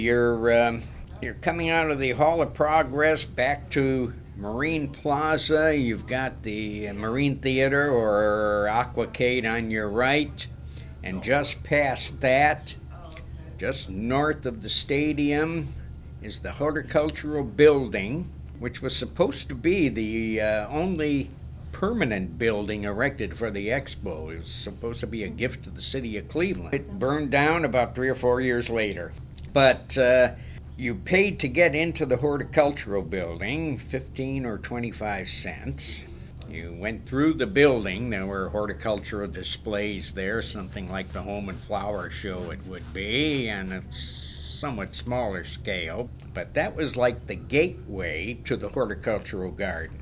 You're coming out of the Hall of Progress back to Marine Plaza. You've got the Marine Theater or Aquacade on your right, and just past that, just north of the stadium, is the Horticultural Building, which was supposed to be the only permanent building erected for the expo. It was supposed to be a gift to the city of Cleveland. It burned down about 3 or 4 years later. But you paid to get into the horticultural building, 15 or 25 cents. You went through the building. There were horticultural displays there, something like the Home and Flower Show it would be, and it's somewhat smaller scale. But that was like the gateway to the horticultural garden.